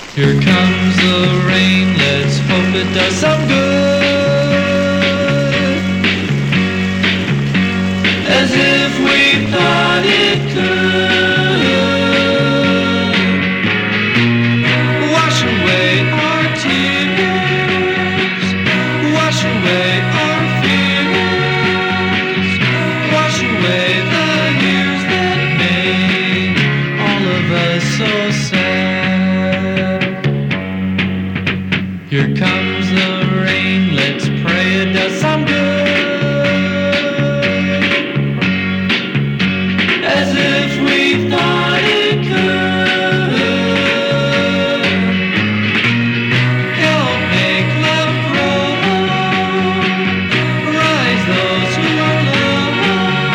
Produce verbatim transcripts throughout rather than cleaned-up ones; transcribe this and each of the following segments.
Here comes the rain, let's hope it does some good. As if we thought it could. Wash away our tears, wash away our fears, wash away the years that made all of us so sad. Here comes the rain, let's pray it does some good. As if we thought it could. Help make love grow, rise those who are low,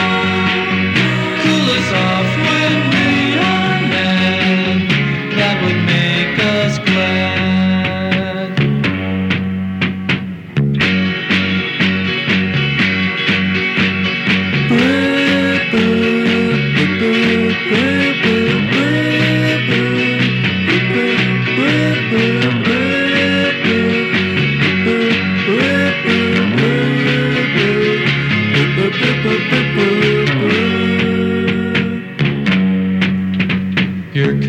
cool us off when we are mad, that would make us glad. Here